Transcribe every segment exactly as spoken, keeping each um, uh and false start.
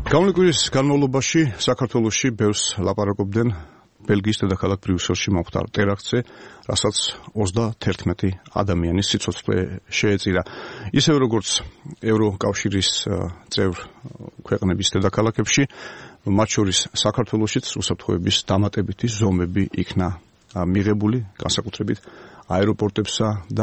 Გამლიკურის განმავლობაში საქართველოში ბევრს ლაპარაკობდნენ ბელგიის დედაქალაქ ბრიუსელში მომხდარ ტერაქტზე, რასაც ოცდაათერთმეტი ადამიანის სიცოცხლე შეეწირა. ისევე როგორც ევროკავშირის წევრ ქვეყნების დედაქალაქებში, მათ შორის საქართველოშიც უსაფრთხოების დამატებითი ზომები იქნა მიღებული, განსაკუთრებით აეროპორტებსა და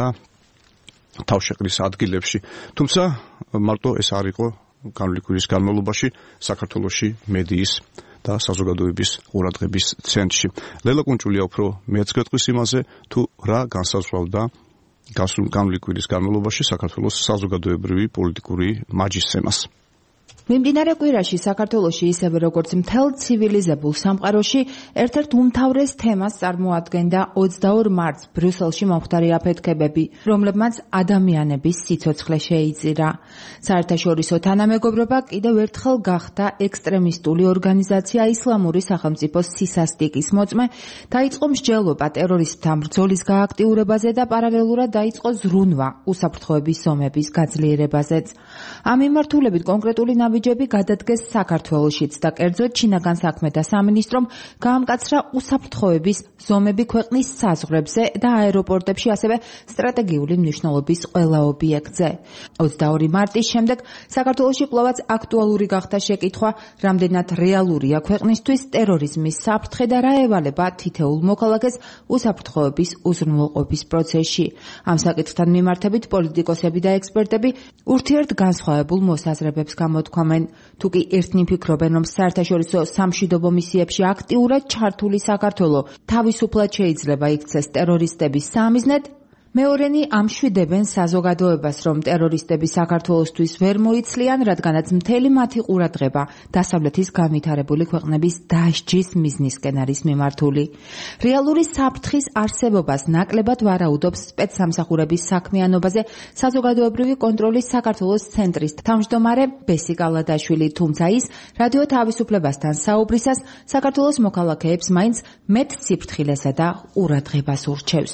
თავშეყრის ადგილებში. თუმცა მარტო ეს არ იყო გამლიკურის განმავლობაში საქართველოში მედიის და საზოგადოების ყურადღების ცენტრში. ლელა კუნჭულია უფრო მეც გეტყვის იმაზე, თუ რა განსაზღვრავდა გამლიკურის განმავლობაში საქართველოს საზოგადოებრივი პოლიტიკური მაჯისცემას. მიმდინარე კვირაში საქართველოში ისევე როგორც მთელ ცივილიზებულ სამყაროში ერთ-ერთ უმთავრეს თემას წარმოადგენდა ოცდაორ მარტს ბრიუსელში მომხდარი აფეთქებები, რომლებმაც ადამიანების სიცოცხლე შეიწირა. საერთაშორისო თანამეგობრობა კიდევ ერთხელ გახდა ექსტრემისტული ორგანიზაცია ისლამური სახელმწიფოს სისასტიკის მოწმე, დაიწყო მსჯელობა ტერორისტთა ბრძოლის გააქტიურებაზე და პარალელურად დაიწყო ზრუნვა უსაფრთხოების ზომების გაძლიერებაზეც. ამ მიმართულებით კონკრეტული ნაბიჯები გადადგეს საქართველოშიც და კერძოდ ჩინაგან საქმეთა სამინისტრომ გაამკაცრა უსაფრთხოების ზომები ქვეყნის საზღვრებზე და აეროპორტებში, ასევე სტრატეგიული მნიშვნელობის ყველა ობიექტზე. ოცდაორი მარტის შემდეგ საქართველოში კვლავაც აქტუალური გახდა შეკითხვა, რამდენად რეალურია ქვეყნისთვის ტერორიზმის საფრთხე და რა ევალება თითოეულ მოქალაქეს უსაფრთხოების უზრუნველყოფის პროცესში. ამ საკითხთან მიმართებით პოლიტიკოსები და ექსპერტები ურთიერთგანსხვავებულ მოსაზრებებს გამოთქვამენ. თუ კი ერთნი ფიქრობენ, რომ საერთაშორისო სამშვიდობო მისიებში აქტიურად ჩართული საქართველო თავისუფლად შეიძლება იქცეს ტერორისტების სამიზნედ, მეორენი ამშვიდებენ საზოგადოებას, რომ ტერორისტები საქართველოსთვის ვერ მოიცლიან, რადგანაც მთელი მათი ყურადღება დასავლეთის განვითარებული ქვეყნების დასჯის მიზნისკენ არის მიმართული. რეალური საფრთხის არსებობას ნაკლებად ვარაუდობს სპეცსამსახურების საქმიანობაზე საზოგადოებრივი კონტროლის საქართველოს ცენტრის თავმჯდომარე ბესი კალადაშვილი, თუმცა ის რადიო თავისუფლებასთან საუბრისას საქართველოს მოქალაქეებს მაინც მეტ სიფრთხილესა და ყურადღებას ურჩევს.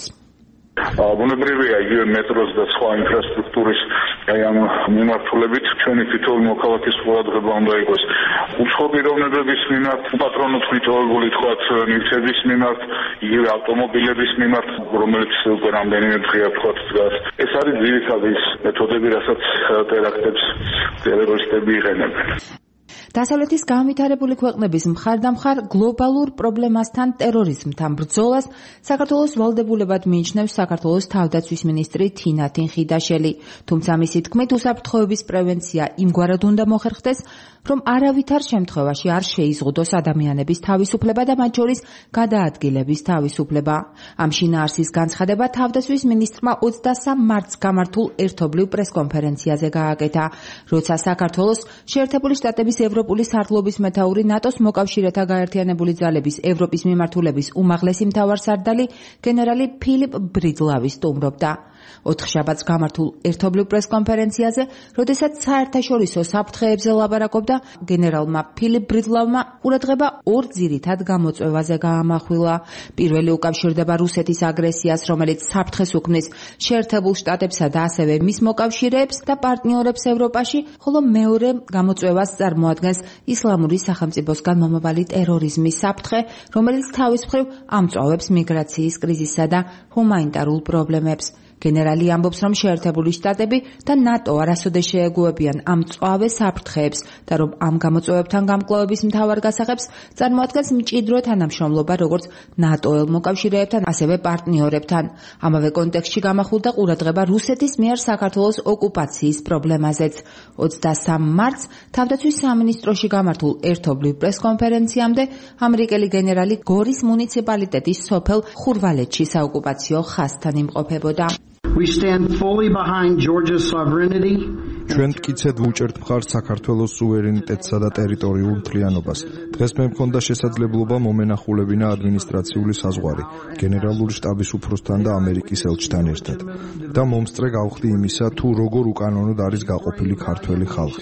ბუნებრივია იგივე მეტროს და სხვა ინფრასტრუქტურის აი ამ მიმართულებით ჩვენი თითოეული მოქალაქის ყურადღება უნდა იყოს უცხო პიროვნებების მიმართ, პატრონოთ მიტოვებული თქვათ ნივთების მიმართ, იგივე ავტომობილების მიმართ, რომელიც უკვე რამდენიმე დღეა თქვათ დგას. ეს არის ძირითადი მეთოდები, რასაც ტერაქტებს ტერორისტები იყენებენ. დასავლეთის განვითარებული ქვეყნების მხარდამხარ გლობალურ პრობლემასთან ტერორიზმთან ბრძოლას საქართველოს ვალდებულებად მიიჩნევს საქართველოს თავდაცვის მინისტრი თინათინ ხიდაშელი. თუმცა მისი თქმით, უსაფრთხოების პრევენცია იმგვარად უნდა მოხერხდეს, რომ არავითარ შემთხვევაში არ შეიზღუდოს ადამიანების თავისუფლება და მათ შორის გადაადგილების თავისუფლება. ამ შინაარსის განცხადება თავდაცვის მინისტრმა ოცდასამ მარტს გამართულ ერთობლივ პრესკონფერენციაზე გააკეთა, როცა საქართველოს შეერთებული შტატების ევროპული სარდლობის მეთაური ნატოს მოკავშირეთა გაერთიანებული ძალების ევროპის მიმართულების უმაღლესი მთავარსარდალი გენერალი ფილიპ ბრიდლავი სტუმრობდა. ოთხშაბათს გამართულ ერთობლივ პრესკონფერენციაზე, როდესაც საერთაშორისო საფრთხეებზე ლაპარაკობდა, გენერალმა ფილიპ ბრიდლავმა ყურადღება ორ ძირითად გამოწვევაზე გაამახვილა. პირველი უკავშირდება რუსეთის აგრესიას, რომელიც საფრთხეს უქმნის შეერთებულ შტატებსა და ასევე მის მოკავშირეებს და პარტნიორებს ევროპაში, ხოლო მეორე გამოწვევას წარმოადგენს ისლამური სახელმწიფოსგან მომავალი ტერორიზმის საფრთხე, რომელიც თავის მხრივ ამწვავებს მიგრაციის კრიზისსა და ჰუმანიტარულ პრობლემებს. გენერალი ამბობს, რომ შეერთებული შტატები და ნატო არასოდეს შეეგუებიან ამ მწვავე საფრთხეებს და რომ ამ გამოწვევებთან გამკლავების მთავარ გასაღებს წარმოადგენს მჭიდრო თანამშრომლობა როგორც ნატოელ მოკავშირეებთან, ასევე პარტნიორებთან. ამავე კონტექსტში გამახვილდა ყურადღება რუსეთის მიერ საქართველოს ოკუპაციის პრობლემაზეც. ოცდასამ მარტს თავდაცვის სამინისტროში გამართულ ერთობლივ პრესკონფერენციამდე ამერიკელი გენერალი გორის მუნიციპალიტეტის სოფელ ხურვალეთში საოკუპაციო ხაზთან იმყოფებოდა. We stand fully behind Georgia's sovereignty. ჩვენ მტკიცედ ვუჭერთ მხარს საქართველოს სუვერენიტეტსა და ტერიტორიულ მთლიანობას. დღეს მე მქონდა შესაძლებლობა მომენახულებინა ადმინისტრაციული საზღვარი გენერალური შტაბის უფროსთან და ამერიკის ელჩთან ერთად და მომსწრე გავხდი იმისა, თუ როგორ უკანონოდ არის გაყოფილი ქართველი ხალხი.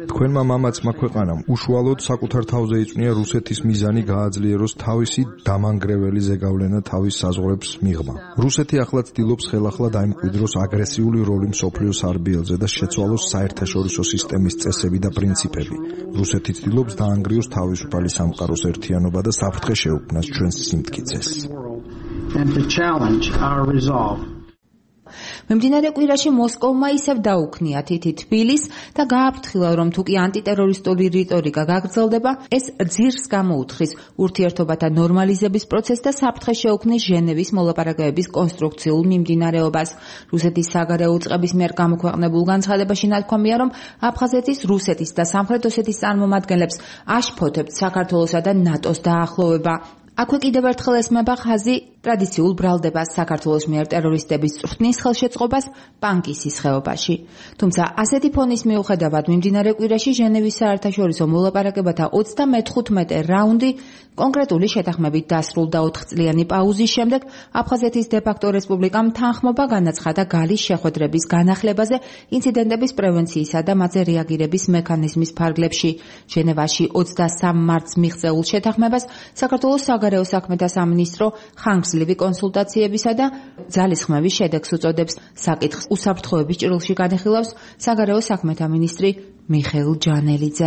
თქვენმა მამაცმა ქვეყანამ უშუალოდ საკუთარ თავზე იწვნია რუსეთის მიზანი გააძლიეროს თავისი დამანგრეველი ზეგავლენა თავის საზღვრებს მიღმა. რუსეთი ახლა ცდილობს ხელახლა დაიმკვიდროს აგრესიული როლი მსოფლიოს არბიელზე და შეცვალოს საერთაშორისო სისტემის წესები და პრინციპები. რუსეთი ცდილობს დაანგრიოს თავისუფალი სამყაროს ერთიანობა და საფრთხე შეუქმნას ჩვენს სიმტკიცეს. And to challenge our resolve. მიმდინარე კვირაში მოსკოვმა ისევ დაუქნია თითი თბილის და გააფრთხილა, რომ თუ კი ანტიტერორისტული რიტორიკა გაგრძელდება, ეს ძირს გამოუთხრის ურთიერთობათა ნორმალიზების პროცესს და საფრთხე შეუქმნის ჟენევის მოლაპარაკებების კონსტრუქციულ მიმდინარეობას. რუსეთის საგარეო უწყების მიერ გამოქვეყნებულ განცხადებაში ნათქვამია, რომ აფხაზეთის, რუსეთის და სამხრეთ ოსეთის წარმომადგენლებს აშფოთებთ საქართველოსა და ნატოს დაახლოვება. აქვე კიდევ ერთხელ ესმება ხაზი ტრადიციულ ბრალდებას საქართველოს მიერ ტერორისტების წვრთნის ხელშეწყობას პანკისის ხეობაში. თუმცა ასეთი ფონის მიუხედავად მიმდინარე კვირაში ჟენევის საერთაშორისო მოლაპარაკებათა ოცდამეთხუთმეტე რაუნდი კონკრეტული შეთანხმებით დასრულდა. ოთხწლიანი პაუზის შემდეგ აფხაზეთის დე-ფაქტო რესპუბლიკამ თანხმობა განაცხადა გალის შეხვედრების განახლებაზე ინციდენტების პრევენციისა და მათზე რეაგირების მექანიზმის ფარგლებში. ჟენევაში ოცდასამ მარტს მიღწეულ შეთანხმებას საქართველოს საგარეო საქმეთა სამინისტრო ხანგრძლივი კონსულტაციებისა და ძალისხმევის შედეგს უწოდებს. საკითხს უსაფრთხოების ჭრილში განიხილავს საგარეო საქმეთა მინისტრი მიხეილ ჯანელიძე.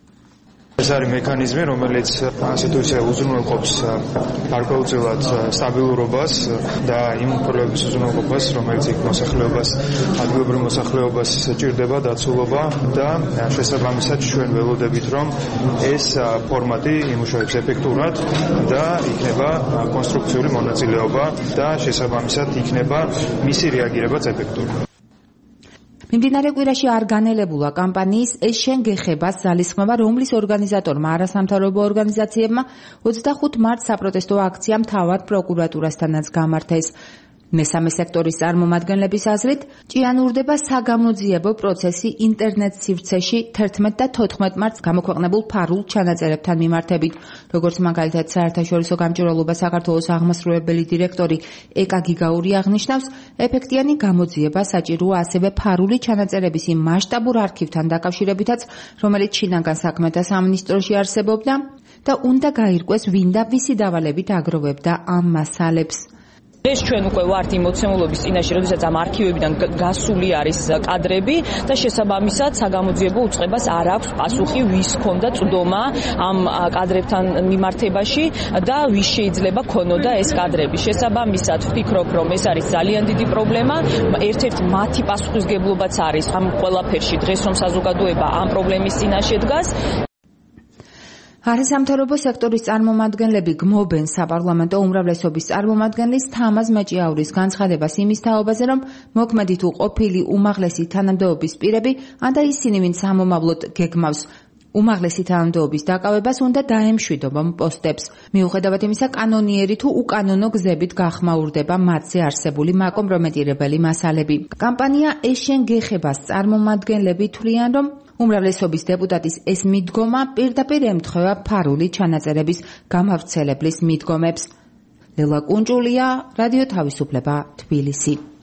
ეს არის მექანიზმი, რომელიც ასე თუ ისე უზრუნველყოფს გარკვეულწილად სტაბილურობას და იმ პრობლემების უზრუნველყოფას, რომელიც იქ მოსახლეობას, ადგილობრივ მოსახლეობას ჭირდება დაცულობა და შესაბამისად ჩვენ ველოდებით, რომ ეს ფორმატი იმუშავებს ეფექტურად და იქნება კონსტრუქციული მონაწილეობა და შესაბამისად იქნება მისი რეაგირებაც ეფექტური. მიმდინარე კვირაში არ განელებულა კამპანიის ეს შენ გეხებას ძალისხმევა, რომლის ორგანიზატორმა არასამთავრობო ორგანიზაციებმა ოცდახუთ მარტს საპროტესტო აქცია მთავარ პროკურატურასთანაც გამართეს. მესამე სექტორის წარმომადგენლების აზრით, ჭიანურდება საგამოძიებო პროცესი ინტერნეტ სივრცეში თერთმეტ და თოთხმეტ მარტს გამოქვეყნებულ ფარულ ჩანაწერებთან მიმართებით. როგორც მაგალითად საერთაშორისო გამჭვირვალობა საქართველოს აღმასრულებელი დირექტორი ეკა გიგაური აღნიშნავს, ეფექტიანი გამოძიება საჭიროა ასევე ფარული ჩანაწერების იმ მასშტაბურ არქივთან დაკავშირებითაც, რომელიც შინაგან საქმეთა სამინისტროში არსებობდა და უნდა გაირკვეს ვინ და ვისი დავალებით აგროვებდა ამ მასალებს. ეს ჩვენ უკვე ვართ იმ მოცემულობის წინაშე, როდესაც ამ არქივებიდან გასული არის კადრები და შესაბამისად საგამოძიებო უწყებას არ აქვს პასუხი, ვის ჰქონდა წვდომა ამ კადრებთან მიმართებაში და ვის შეიძლება ქონოდა ეს კადრები. შესაბამისად ვფიქრობ, რომ ეს არის ძალიან დიდი პრობლემა. ერთ-ერთი მათი პასუხისგებლობაც არის ამ ყველაფერში დღეს, რომ საზოგადოება ამ პრობლემის წინაშე დგას. არასამთავრობო სექტორის წარმომადგენლები გმობენ საპარლამენტო უმრავლესობის წარმომადგენლის თამაზ მეჭიაურის განცხადებას იმის თაობაზე, რომ მოქმედი თუ ყოფილი უმაღლესი თანამდებობის პირები, ანდა ისინი, ვინც სამომავლოდ გეგმავს უმაღლესი თანამდებობის დაკავებას, უნდა დაემშვიდობონ პოსტებს. მიუხედავად იმისა, კანონიერი თუ უკანონო გზებით გახმაურდება მათზე არსებული მაკომპრომეტირებელი მასალები. კამპანია ეს შენ გეხებას წარმომადგენლები თვლიან, რომ უმრავლესობის დეპუტატის ეს მიდგომა პირდაპირ ემთხვევა ფარული ჩანაწერების გამავრცელებლის მიდგომებს. ლელა კუნჭულია, რადიო თავისუფლება, თბილისი.